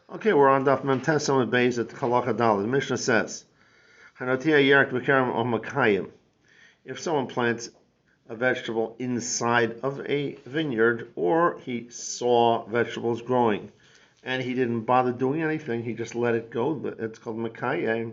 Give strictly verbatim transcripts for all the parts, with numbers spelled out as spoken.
Okay, we're on Daf Mem Tes Amud Beis at Halacha Daled. The Mishnah says, "Hanotia Yerk B'Kerem or Makayim." If someone plants a vegetable inside of a vineyard, or he saw vegetables growing, and he didn't bother doing anything, he just let it go. It's called Makayim.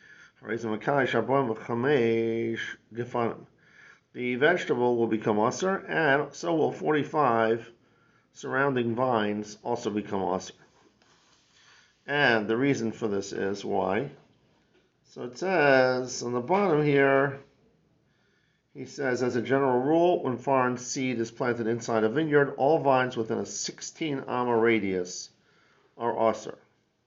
The vegetable will become usher, and so will forty-five surrounding vines also become usher. And the reason for this is why? So it says on the bottom here, he says, as a general rule, when foreign seed is planted inside a vineyard, all vines within a sixteen amma radius are usher.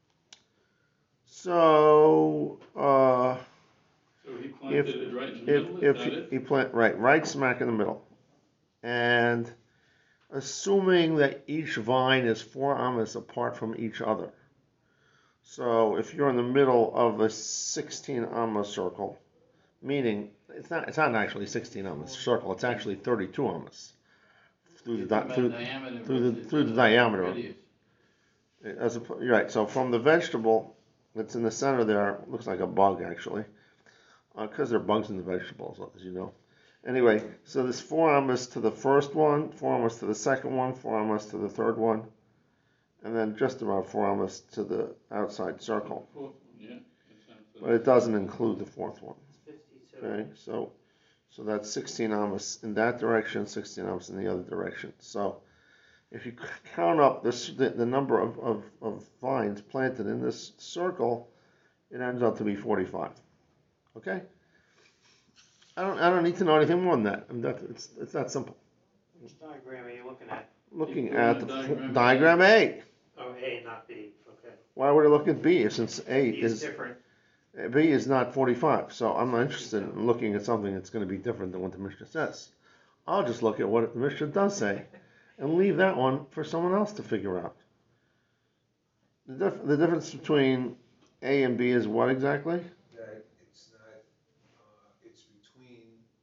So, uh, so he planted if, it right in the if, middle, if is he, that it? he plant right, right smack in the middle, and assuming that each vine is four ammas apart from each other. So if you're in the middle of a sixteen amma circle, meaning it's not it's not actually sixteen ammas circle, it's actually thirty-two ammas through the di- through, through the through the diameter. As a, you're right. So from the vegetable that's in the center there, looks like a bug actually, because uh, there are bugs in the vegetables, as you know. Anyway, so there's four ammas to the first one, four ammas to the second one, four ammas to the third one, and then just about four ammas to the outside circle. But it doesn't include the fourth one. Okay, so so that's sixteen ammas in that direction, sixteen ammas in the other direction. So if you count up this, the, the number of, of, of vines planted in this circle, it ends up to be forty-five. Okay? I don't I don't need to know anything more than that. I mean, that it's it's that simple. Which diagram are you looking at? Looking at the diagram, diagram A. Oh, A, not B. Okay. Why would I look at B since A B is, is different? B is not forty-five, so I'm not interested in looking at something that's going to be different than what the Mishnah says. I'll just look at what the Mishnah does say and leave that one for someone else to figure out. The, dif- the difference between A and B is what exactly? That it's not, uh, it's between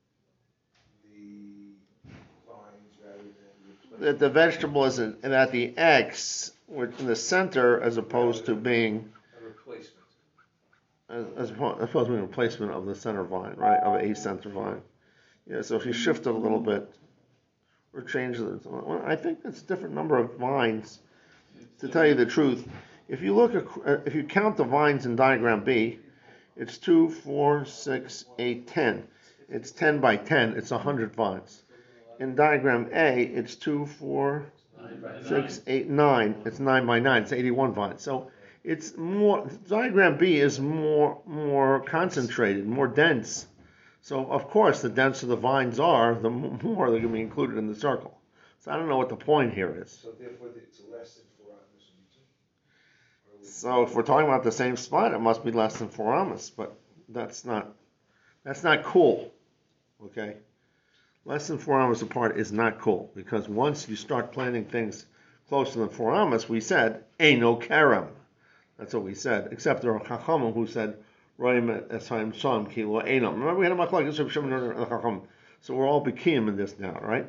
the vines rather than the That the vegetable is in, and at the X, which in the center, as opposed to being a replacement. as, as opposed to being a replacement of the center vine, right? Of a center vine. Yeah. So if you shift it a little bit or change it, well, I think it's a different number of vines. To tell you the truth, if you look at, if you count the vines in diagram B, it's two, four, six, eight, ten. It's ten by ten. It's a hundred vines. In diagram A, it's two, four, six, eight, nine. It's nine by nine. It's eighty-one vines. So it's more. Diagram B is more more concentrated, more dense. So of course, the denser the vines are, the more they're going to be included in the circle. So I don't know what the point here is. So therefore, it's less than four ammas. So if we're talking about the same spot, it must be less than four ammas. But that's not that's not cool. Okay. Less than four ammas apart is not cool, because once you start planting things closer than four ammas, we said, ain't no kerem. That's what we said, except there are chachamim who said, Remember we had a machlokes, so we're all bekim in this now, right?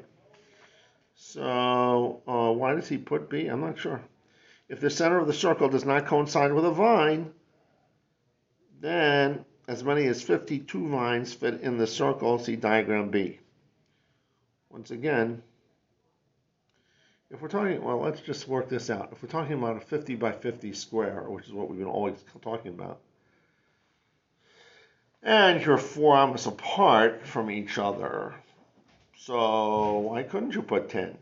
So uh, why does he put B? I'm not sure. If the center of the circle does not coincide with a vine, then as many as fifty-two vines fit in the circle. See diagram B. Once again, if we're talking, well, let's just work this out. If we're talking about a fifty by fifty square, which is what we've been always talking about, and you're four ammas apart from each other, so why couldn't you put ten?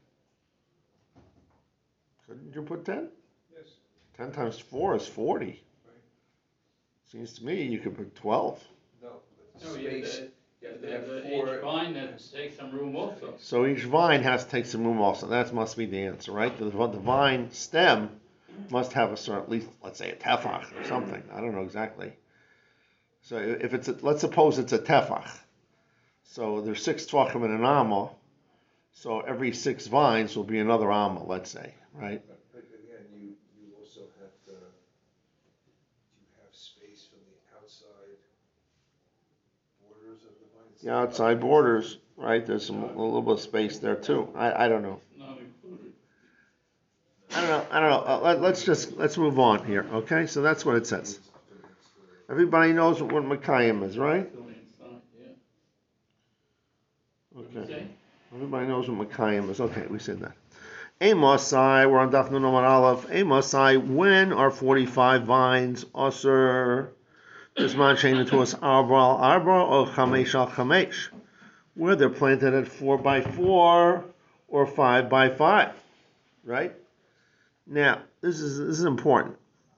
Couldn't you put ten? Yes. ten times four is forty. Right. Seems to me you could put twelve. No, but No, space. you have You to have have to have four. each vine that takes some room also. So each vine has to take some room also. That must be the answer, right? The, the vine stem must have a certain, at least, let's say a tefach or something. I don't know exactly. So if it's, a, let's suppose it's a tefach. So there's six tvachim in an amma. So every six vines will be another amma, let's say, right? But, but again, you, you also have to, you have space from the outside borders of the vines. The outside borders, right? There's some, a little bit of space there too. I, I don't know. Not included. I don't know, I don't know, uh, let, let's just, let's move on here, okay? So that's what it says. Everybody knows what Makayim is, right? Still inside, yeah. What'd Okay. you say? Everybody knows what Makayim is. Okay, we said that. Amosai, we're on Daf Nun Amud Aleph. Amosai, when are forty-five vines Osir? Bisman Shein to us Arba al Arba or Chamesh al Chamesh? Where they're planted at four by four or five by five, right? Now, this is this is important.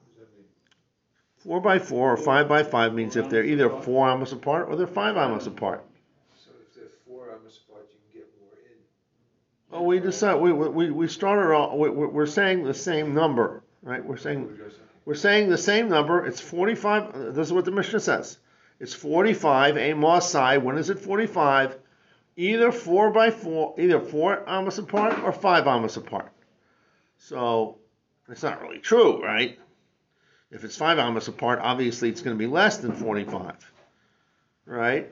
Four by four or five by five means if they're either four amos apart or they're five amos apart. So if they're four amos apart, you can get more in. Oh, we decide. We we we started all. We, we're saying the same number, right? We're saying we're saying the same number. It's forty-five. This is what the Mishnah says. It's forty-five. A mosai. When is it forty-five? Either four by four, either four amos apart or five amos apart. So it's not really true, right? If it's five amos apart, obviously it's going to be less than forty-five, right?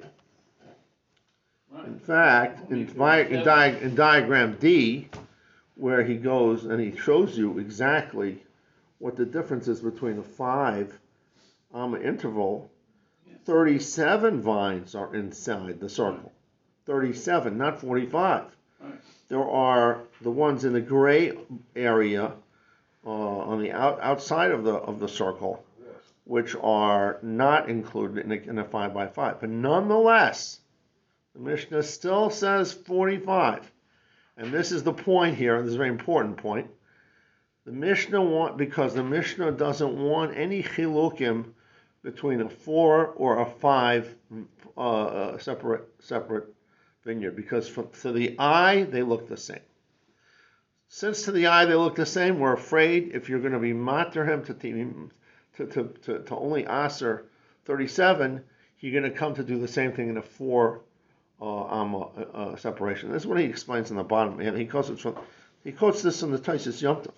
Right. In fact, in, vi- in, di- in diagram D, where he goes and he shows you exactly what the difference is between a five amma interval, thirty-seven vines are inside the circle. thirty-seven, not forty-five. Right. There are the ones in the gray area uh, on the out, outside of the of the circle, which are not included in a, in a five by five. But nonetheless, the Mishnah still says forty-five. And this is the point here, this is a very important point. The Mishnah want, because the Mishnah doesn't want any chilukim between a four or a five uh, separate separate vineyard, because from, to the eye they look the same. Since to the eye they look the same, we're afraid if you're going to be mater him to to to to, to only aser thirty-seven, you're going to come to do the same thing in a four uh, um, uh, uh, separation. This is what he explains in the bottom. And he quotes it from he quotes this from the Taisus Yom Tov.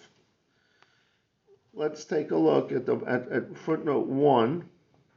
Let's take a look at the at, at footnote one.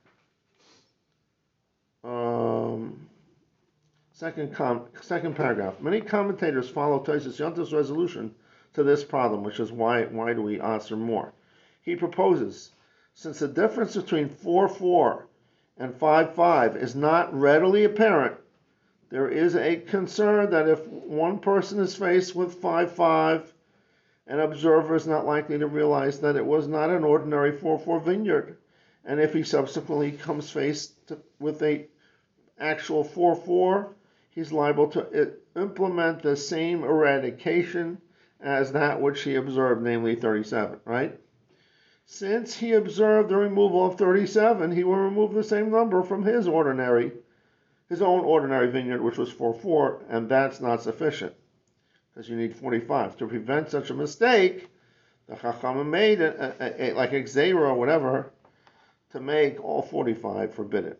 Um, second com, second paragraph. Many commentators follow Taisus Yom Tov's resolution to this problem, which is why why do we answer more? He proposes, since the difference between four four and five five is not readily apparent, there is a concern that if one person is faced with five five, an observer is not likely to realize that it was not an ordinary four four vineyard. And if he subsequently comes faced to, with a actual four four, he's liable to implement the same eradication as that which he observed, namely thirty-seven, right? Since he observed the removal of thirty-seven, he will remove the same number from his ordinary, his own ordinary vineyard, which was four four, and that's not sufficient, because you need forty-five. To prevent such a mistake, the Chachamim made it, a, a, a, like a Xera or whatever, to make all forty-five forbidden.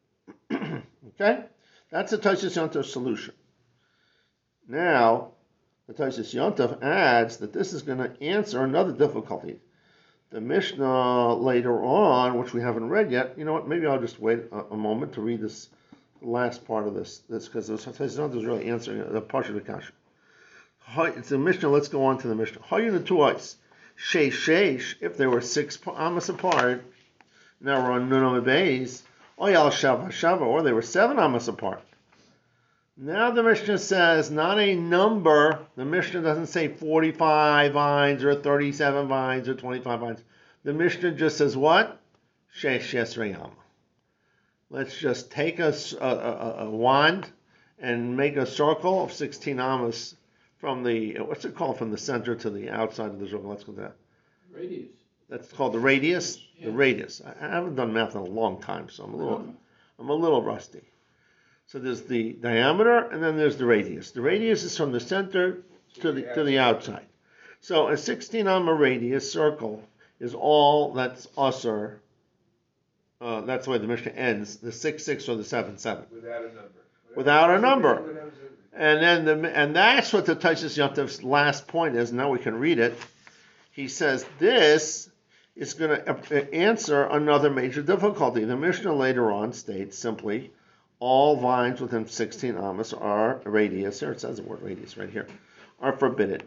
Okay? That's the Taisus Yom Tov solution. Now, the Taisus Yom Tov adds that this is going to answer another difficulty. The Mishnah later on, which we haven't read yet, you know what, maybe I'll just wait a, a moment to read this last part of this, this because the Taisus Yom Tov is really answering the part of the kasha. It's the Mishnah, let's go on to the Mishnah. Hayun two ice. Sheish sheish, if there were six amas apart, now we're on Nun Beis, Oyal Shava Shava, or they were seven amas apart. Now the Mishnah says not a number. The Mishnah doesn't say forty-five vines or thirty-seven vines or twenty-five vines. The Mishnah just says what? Sheish Yesrei. Let's just take a, a, a, a wand and make a circle of sixteen amas from the, what's it called, from the center to the outside of the circle. Let's go to that. Radius. That's called the radius. Yeah. The radius. I I haven't done math in a long time, so I'm a little, I'm a little rusty. So there's the diameter, and then there's the radius. The radius is from the center to the to the outside. So a sixteen amma radius circle is all that's usher. Uh, that's the way the Mishnah ends. The six six or the seven seven. Without a number. Without a number. And then the and that's what the Taisus Yom Tov's last point is. Now we can read it. He says this is going to answer another major difficulty. The Mishnah later on states simply, all vines within sixteen amas are radius. Here it says the word radius right here, are forbidden.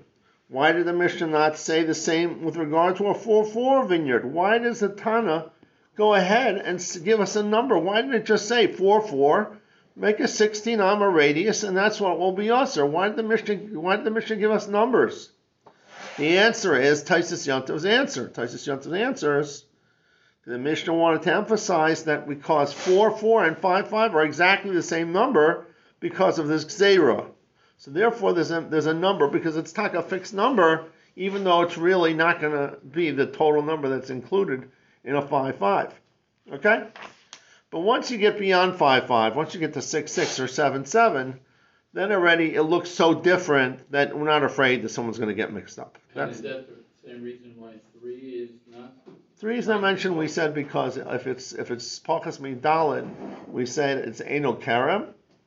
Why did the Mishnah not say the same with regard to a four four vineyard? Why does the Tana go ahead and give us a number? Why didn't it just say four four, make a sixteen amma radius, and that's what will be usher? Why did the Mishnah, why did the Mishnah give us numbers? The answer is Taisus Yontov's answer. Taisus Yontov's answer is the Mishnah wanted to emphasize that because four four and five five are exactly the same number because of this Gzeira. So therefore there's a, there's a number, because it's like a fixed number, even though it's really not going to be the total number that's included in a five five. Okay? But once you get beyond five five, once you get to six six or seven seven, then already it looks so different that we're not afraid that someone's going to get mixed up. And That's, is that the same reason why three is not? three is not mentioned, we said, because if it's if it's Pachas Midalid, we said it's Eno Karem.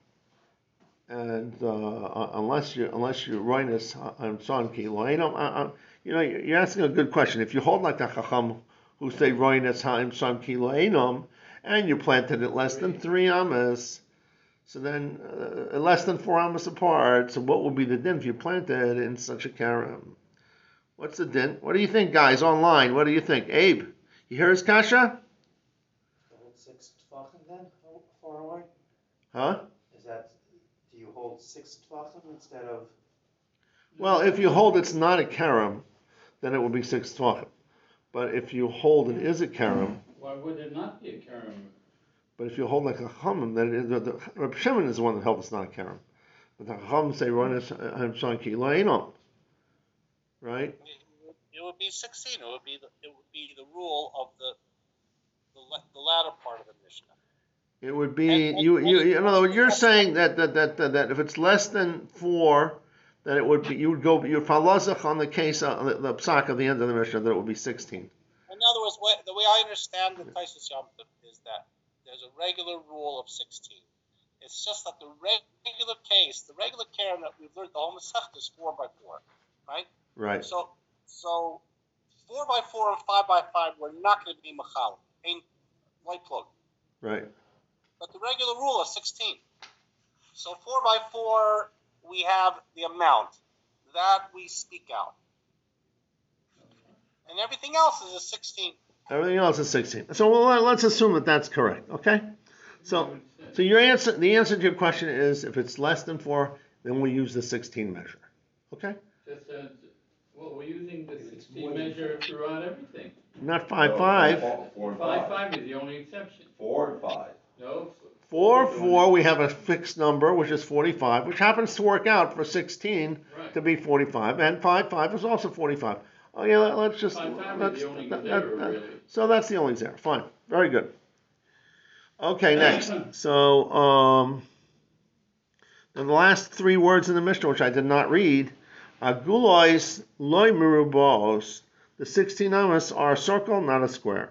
And uh, unless you unless you Roinus on Son Kilo, you know, you know, you're asking a good question. If you hold like the Chacham who say Roinus Haim Son Kilo Enom, and you planted it less than three amas, so then uh, less than four amas apart. So what would be the din if you planted in such a karem? What's the din? What do you think, guys online? What do you think, Abe? You hear his kasha? Hold six tvachim then, how far away? Huh? Is that, do you hold six tvachim instead of? Well, if you hold it's not a karem, then it will be six tvachim. But if you hold it is a karem, Why would it not be a karem? but if you hold like a chachamim, then it is, the, the, Reb Shimon is the one that held it's not a karem. But the chachamim say Roinus Haim Son Kilo Enom. Right? It would be sixteen. It would be the, it would be the rule of the the, the latter part of the Mishnah. It would be you, you. In other words, you're saying that that, that that that if it's less than four, then it would be you would go you would falazach on the case on the, the psak of the end of the Mishnah that it would be sixteen. In other words, the way I understand the Taisus Yom Tov is that there's a regular rule of sixteen. It's just that the regular case, the regular keren that we've learned the whole Masechta is four by four, right? Right. So, so four by four and five by five, we're not going to be machal, ain't light plug. Right. But the regular rule is sixteen. So four by four, we have the amount that we speak out, and everything else is a sixteen. Everything else is sixteen. So well, let's assume that that's correct. Okay. So so your answer, the answer to your question is if it's less than four, then we use the sixteen measure. Okay. Just, uh, well, we're using the sixteen measure throughout everything. Not five five. Four, four and Five, five. five is the only exception. Four and five. No? Four four, we have a fixed number, which is forty-five, which happens to work out for sixteen Right. to be forty-five, and five five is also forty-five. Oh yeah, let, let's just. Five, five is let's, the only that- zero, that- that- really. So that's the only zero. Fine, very good. Okay, next. So um, and the last three words in the Mishnah, which I did not read, agulois loy merubos. The sixteen amas are a circle, not a square.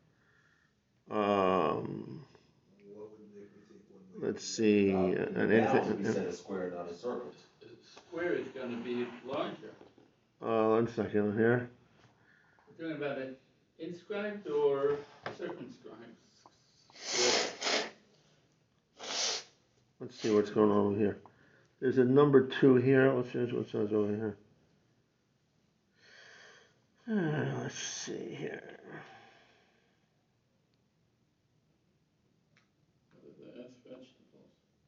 Um, What would make me think one might let's see. Uh, uh, in and the anything- Mounds, we said a square, not a circle. The square is gonna be larger. Uh, one second here. We're talking about it inscribed or circumscribed? Square. Let's see what's going on over here. There's a number two here. Let's see what it says over here. Uh, let's see here. That's vegetables.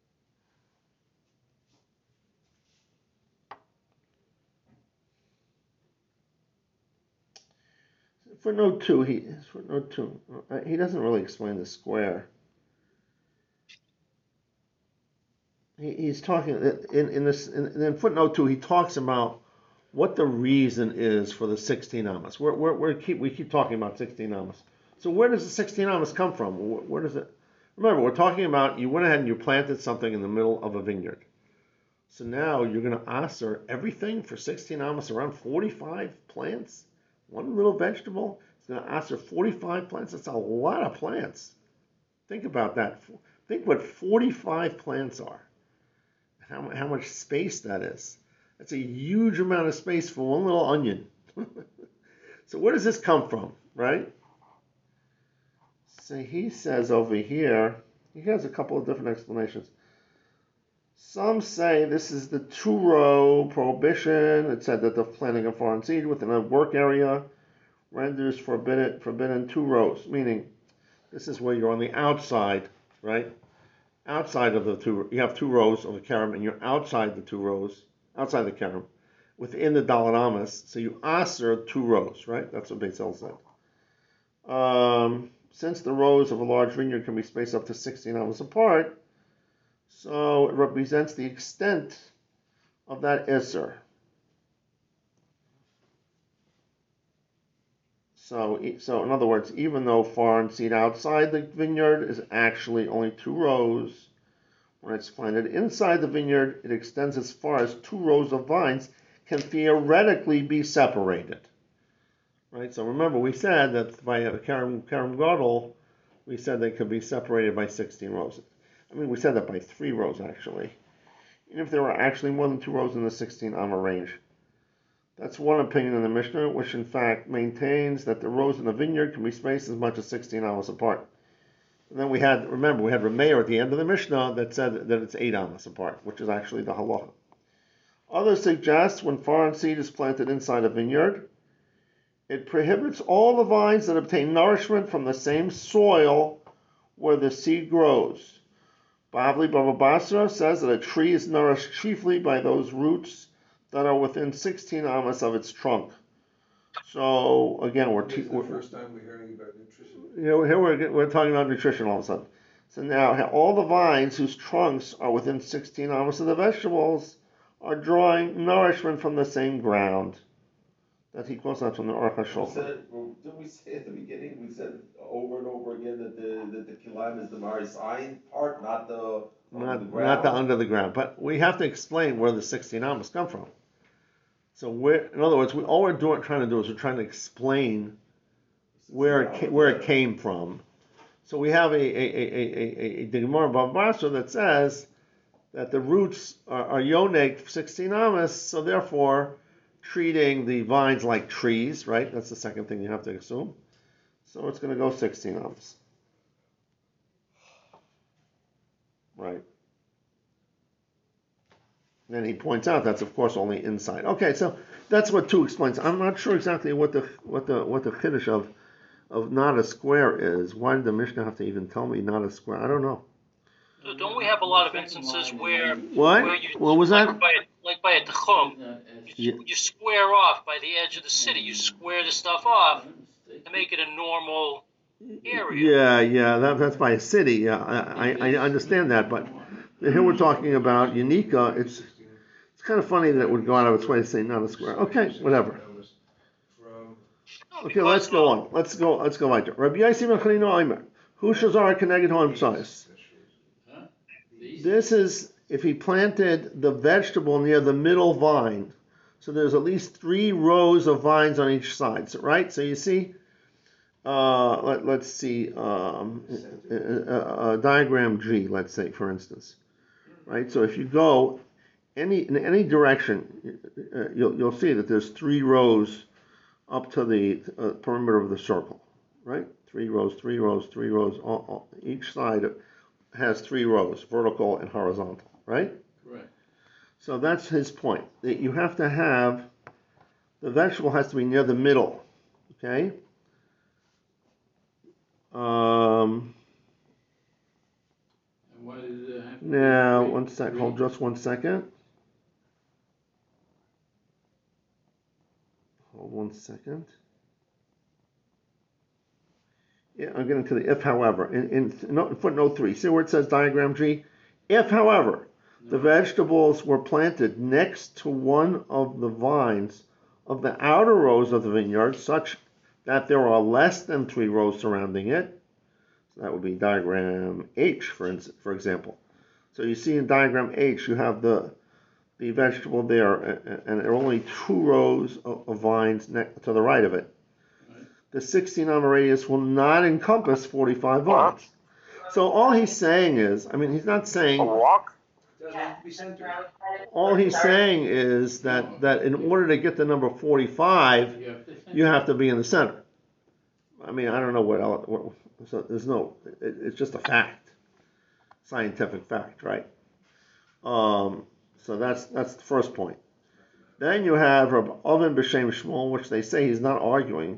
Footnote two. He footnote two. Uh, He doesn't really explain the square. He, he's talking in in this in, in footnote two. He talks about what the reason is for the sixteen amas. We're, we're, we're keep we keep talking about sixteen amas. So where does the sixteen amas come from? Where, where does it? Remember, we're talking about you went ahead and you planted something in the middle of a vineyard. So now you're going to aser everything for sixteen amas, around forty-five plants. One little vegetable is going to aser forty-five plants. That's a lot of plants. Think about that. Think what forty-five plants are. How, how much space that is. That's a huge amount of space for one little onion. So where does this come from, right? So he says over here, he has a couple of different explanations. Some say this is the two-row prohibition. It said that the planting of foreign seed within a work area renders forbidden, forbidden two rows, meaning this is where you're on the outside, right? Outside of the two, you have two rows of a karam, and you're outside the two rows, outside the karam, within the Dalet Amos. So you aser two rows, right? That's what Beis Hillel said. Um, since the rows of a large vineyard can be spaced up to sixteen amos apart, so it represents the extent of that iser. So, so in other words, even though foreign seed outside the vineyard is actually only two rows, when it's planted inside the vineyard, it extends as far as two rows of vines can theoretically be separated. Right? So remember, we said that by a Karam, Karam Gadol, we said they could be separated by sixteen rows. I mean, we said that by three rows, actually. Even if there were actually more than two rows in the sixteen amma range. That's one opinion in the Mishnah, which in fact maintains that the rows in the vineyard can be spaced as much as sixteen amos apart. And then we had, remember, we had Rameir at the end of the Mishnah that said that it's eight amos apart, which is actually the halacha. Others suggest when foreign seed is planted inside a vineyard, it prohibits all the vines that obtain nourishment from the same soil where the seed grows. Bavli Bava Basra says that a tree is nourished chiefly by those roots that are within sixteen amos of its trunk. So again, we're, This te- is the we're first time we're hearing about nutrition. you know here we're we're talking about nutrition all of a sudden. So now all the vines whose trunks are within sixteen amos of the vegetables are drawing nourishment from the same ground. That he quotes that from the Aruch We HaShulchan. said, well, didn't we say at the beginning, we said over and over again that the, that the kilaim is the Marisayin part, not the, under Not the not ground? the under the ground, but we have to explain where the sixteen amos come from. So we're, in other words, we, all we're doing, trying to do is we're trying to explain where it ca- where it came from. So we have a a a a a, a Gemara Bava Basra that says that the roots are, are yoneg sixteen amos, so therefore treating the vines like trees, right? That's the second thing you have to assume. So it's going to go sixteen amos, right? Then he points out that's of course only inside. Okay, so that's what two explains. I'm not sure exactly what the what the what the chiddush of of not a square is. Why did the Mishnah have to even tell me not a square? I don't know. So don't we have a lot of instances where What? where you What was like that? by a, like by a tachum, Yeah. you, you square off by the edge of the city. You square the stuff off to make it a normal area. Yeah, yeah, that, that's by a city. Yeah, I, I, I understand that, but here we're talking about Unica. It's it's kind of funny that it would go out of its way to say not a square. Okay, whatever. From No, Okay, let's because, go uh, on. Let's go. Let's go weiter. Rabbi Yossi ben Chanina Omer, Hu shazar keneged ha'emtzayis. Huh? These? This is if he planted the vegetable near the middle vine. So there's at least three rows of vines on each side, so, right? So you see, uh, let, let's see, um, a, a, a diagram G, let's say, for instance, right? So if you go any in any direction, uh, you'll, you'll see that there's three rows up to the uh, perimeter of the circle, right? Three rows, three rows, three rows. All, all, each side has three rows, vertical and horizontal, right? Correct. So that's his point. That you have to have, the vegetable has to be near the middle, okay? Um, And why does it have to be now, three- one sec, three? hold just one second. Hold one second. Yeah, I'm getting to the if, however. In, in, in footnote three, see where it says diagram G? If, however, the vegetables were planted next to one of the vines of the outer rows of the vineyard, such that there are less than three rows surrounding it. So that would be diagram H, for instance, for example. So you see in diagram H, you have the the vegetable there, and there are only two rows of, of vines next to the right of it. Right. The sixteen amma radius will not encompass forty-five vines. So all he's saying is, I mean, he's not saying. doesn't have to be centered. All he's saying is that, that in order to get the number forty-five, You have to think. you have to be in the center. I mean, I don't know what else. What, so there's no. It, it's just a fact, scientific fact, right? Um, so that's that's the first point. Then you have Rabbi Oven B'Shem Shmuel, which they say he's not arguing.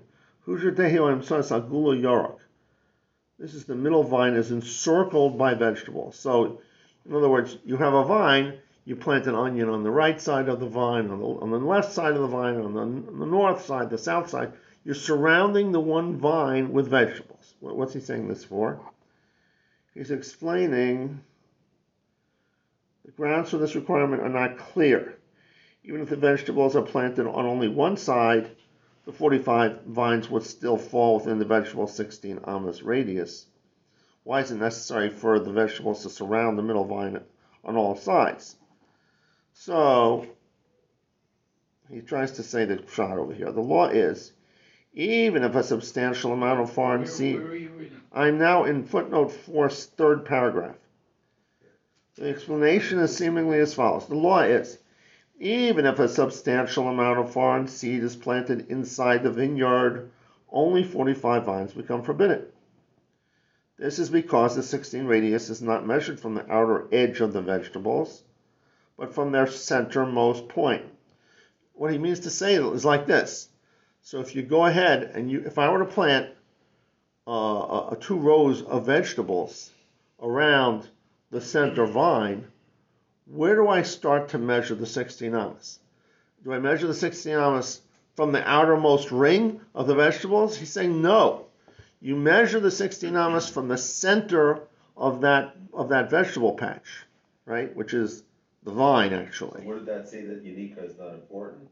This is the middle vine is encircled by vegetables. So, in other words, you have a vine, you plant an onion on the right side of the vine, on the, on the left side of the vine, on the, on the north side, the south side. You're surrounding the one vine with vegetables. What's he saying this for? He's explaining the grounds for this requirement are not clear. Even if the vegetables are planted on only one side, the forty-five vines would still fall within the vegetable sixteen amas radius. Why is it necessary for the vegetables to surround the middle vine on all sides? So, he tries to say the shot over here. The law is, even if a substantial amount of foreign Where, seed... where are you reading? I'm now in footnote four, third paragraph. The explanation is seemingly as follows. The law is, even if a substantial amount of foreign seed is planted inside the vineyard, only forty-five vines become forbidden. This is because the sixteen radius is not measured from the outer edge of the vegetables, but from their centermost point. What he means to say is like this. So if you go ahead and you, if I were to plant uh, uh, two rows of vegetables around the center vine, where do I start to measure the sixteen amas? Do I measure the sixteen amas from the outermost ring of the vegetables? He's saying no. You measure the sixteen amas from the center of that of that vegetable patch, right? Which is the vine, actually. Where did that say that Unica is not important?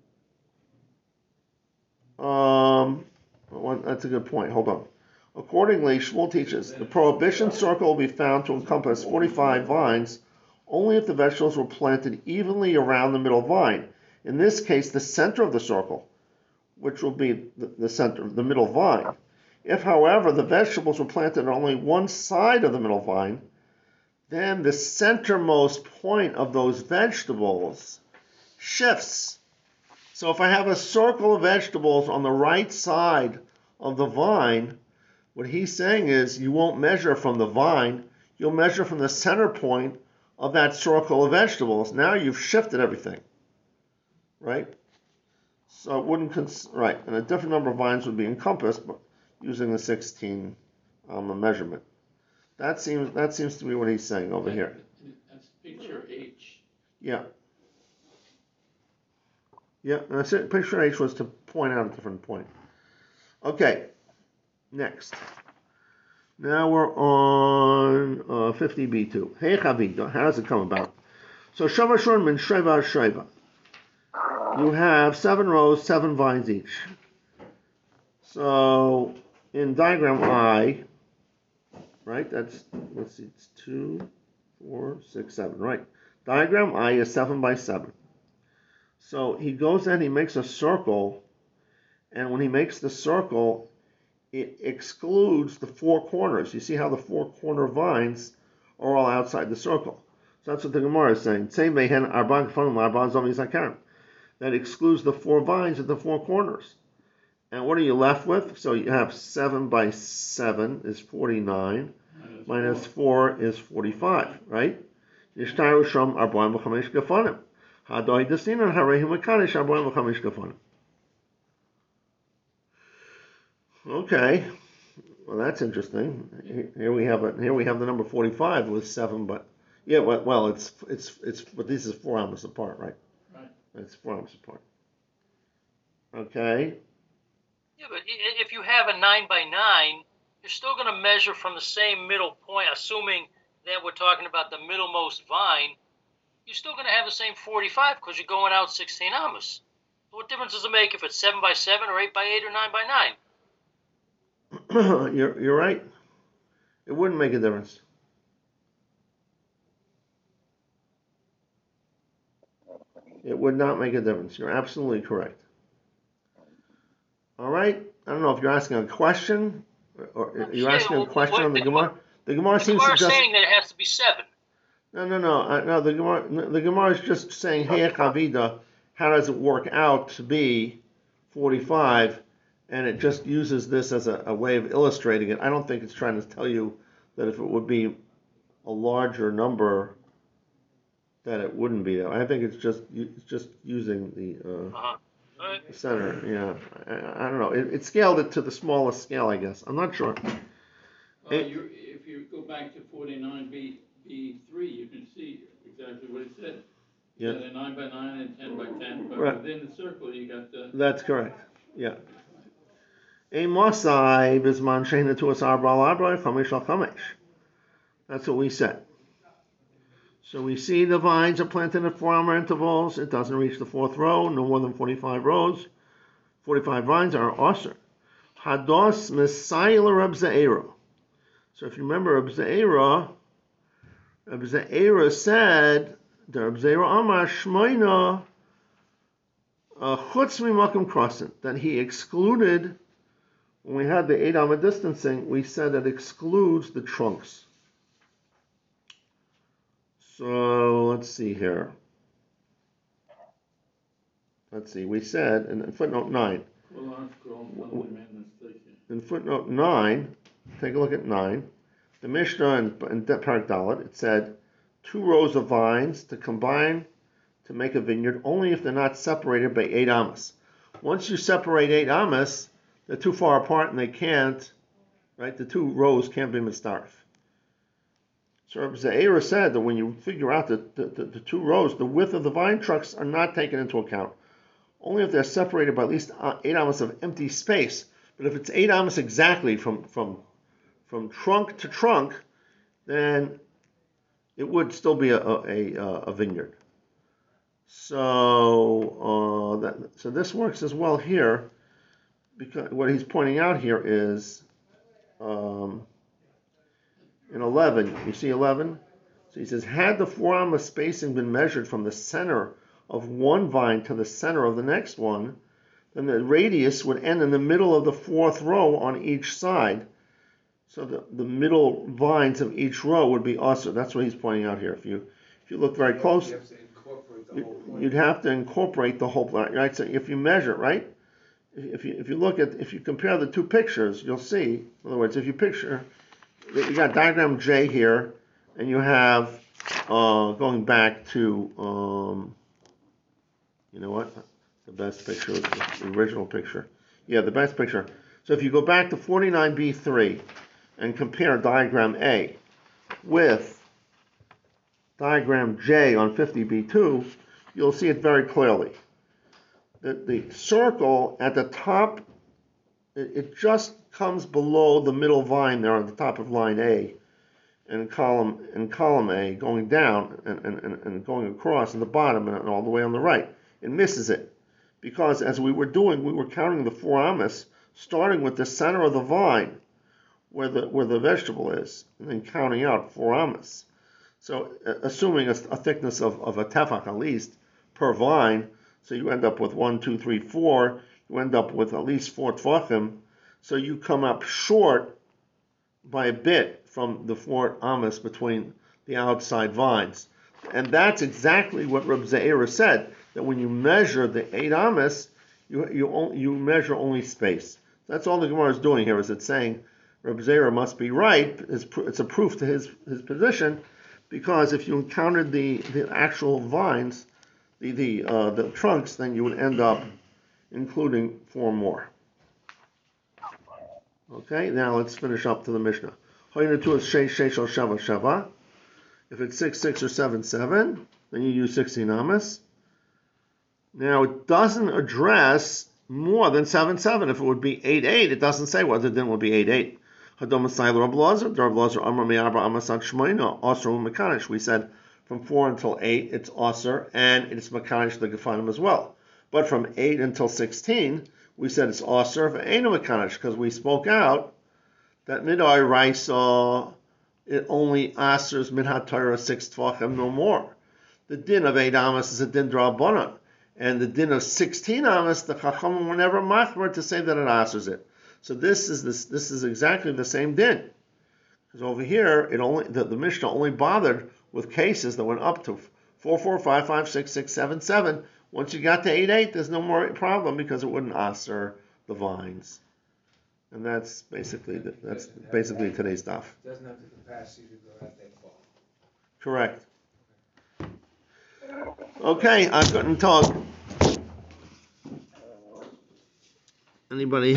Um, well, that's a good point. Hold on. Accordingly, Shmuel teaches the prohibition circle will be found to encompass forty-five vines only if the vegetables were planted evenly around the middle vine. In this case, the center of the circle, which will be the, the center, the middle vine. If, however, the vegetables were planted on only one side of the middle vine, then the centermost point of those vegetables shifts. So if I have a circle of vegetables on the right side of the vine, what he's saying is you won't measure from the vine, you'll measure from the center point of that circle of vegetables. Now you've shifted everything, right? So it wouldn't, cons- right, and a different number of vines would be encompassed but using the sixteen um, measurement. That seems that seems to be what he's saying over here. That's picture H. Yeah. Yeah, and that's it. Picture H was to point out a different point. Okay, next. Now we're on uh, fifty B two. Hey Chavita, how does it come about? So Shava Shon min Sheva Sheva. You have seven rows, seven vines each. So in diagram I, right, that's, let's see, it's two, four, six, seven, right. Diagram I is seven by seven. So he goes in, he makes a circle, and when he makes the circle, it excludes the four corners. You see how the four corner vines are all outside the circle. So that's what the Gemara is saying. That excludes the four vines at the four corners. And what are you left with? So you have seven by seven is forty-nine, minus, minus four is forty-five, right? Yishtaru sham arbaim v'chamesh gefanim. Hadoi desinan harehim mekanesh arbaim v'chamesh gefanim. Okay, well that's interesting. Here we have it. Here we have the number forty-five with seven, but yeah, well, well it's it's it's but this is four amas apart, right? Right. It's four amas apart. Okay. Yeah, but i- if you have a nine by nine, you're still going to measure from the same middle point, assuming that we're talking about the middlemost vine. You're still going to have the same forty-five because you're going out sixteen amas. So what difference does it make if it's seven by seven or eight by eight or nine by nine? you're you're right. It wouldn't make a difference. It would not make a difference. You're absolutely correct. All right. I don't know if you're asking a question or, or you're Yeah, asking a well, question what- on the the- Gemara. The Gemara The seems Gemara to just saying that it has to be seven. no no no uh, no the Gemara the Gemara is just saying hey Chavida, how does it work out to be forty-five? And it just uses this as a, a way of illustrating it. I don't think it's trying to tell you that if it would be a larger number, that it wouldn't be though. I think it's just it's just using the uh, Uh-huh. All right. center. Yeah, I, I don't know. It, it scaled it to the smallest scale, I guess. I'm not sure. Uh, you, if you go back to forty-nine B, B three, you can see exactly what it said. Yeah. You got a nine by nine and ten by ten, but Right. within the circle, you got the. That's correct. Yeah. A Masai bisman sheina to us arbal arbal chamesh al chamesh. That's what we said. So we see the vines are planted at four hour intervals. It doesn't reach the fourth row, no more than forty-five rows. forty-five vines are osir. Hados Messiah Reb Ze'era. So if you remember Reb Ze'era, Reb Ze'era said, the Reb Ze'era Amar Shmoina Chutz Mimakim Krosin, that he excluded, when we had the eight amma distancing, we said that excludes the trunks. So let's see here. Let's see, we said in footnote nine. In footnote nine, take a look at nine. The Mishnah in, in Parak Dalet, it said two rows of vines to combine to make a vineyard only if they're not separated by eight amas. Once you separate eight amas, they're too far apart and they can't, right? The two rows can't be mistarif. So Reb Ze'era said that when you figure out the, the, the, the two rows, the width of the vine trunks are not taken into account. Only if they're separated by at least eight amas of empty space. But if it's eight amas exactly from, from, from trunk to trunk, then it would still be a, a, a, a vineyard. So, uh, that, so this works as well here, because what he's pointing out here is um, in eleven. You see eleven? So he says, had the four amma spacing been measured from the center of one vine to the center of the next one, then the radius would end in the middle of the fourth row on each side. So the, the middle vines of each row would be also. That's what he's pointing out here. If you if you look very close, You have to incorporate the whole you, point. you'd have to incorporate the whole plant, right? So if you measure, right? If you if you look at if you compare the two pictures, you'll see. In other words, if you picture, you got diagram J here, and you have uh, going back to um, you know what? The best picture is the original picture. Yeah, the best picture. So if you go back to forty-nine B three and compare diagram A with diagram J on fifty B two, you'll see it very clearly. The, the circle at the top, it, it just comes below the middle vine there on the top of line A, and column in column A, going down and, and, and going across in the bottom and all the way on the right. It misses it. Because as we were doing, we were counting the four amas, starting with the center of the vine, where the where the vegetable is, and then counting out four amas. So uh, assuming a, a thickness of, of a tefach at least per vine, so you end up with one, two, three, four, you end up with at least four tefachim, so you come up short by a bit from the four amas between the outside vines. And that's exactly what Reb Ze'era said, that when you measure the eight amas, you you only, you measure only space. That's all the Gemara is doing here, is it's saying Reb Ze'era must be right. It's, it's a proof to his, his position, because if you encountered the, the actual vines, the the uh, the trunks, then you would end up including four more. Okay, now let's finish up to the Mishnah. If it's six, six, or seven, seven, then you use sixteen amas. Now it doesn't address more than seven, seven. If it would be eight, eight, it doesn't say what the din would be eight, eight. We said from four until eight, it's Aser, and it's Makanish the Gefanim as well. But from eight until sixteen, we said it's Aser for Eino Makanish, because we spoke out that Midai Raisa, it only Asers Midhat Torah six Tvachim, no more. The din of eight Amas is a din Drabbanan, and the din of sixteen Amas, the Chachamim were never machmer to say that it Asers it. So this is this this is exactly the same din. Because over here, it only the, the Mishnah only bothered with cases that went up to four, four, five, five, six, six, seven, seven. Once you got to eight, eight, there's no more problem because it wouldn't aser the vines. And that's basically the, that's basically today's stuff. It doesn't have the capacity to go out that far. Correct. Okay, I couldn't talk. Anybody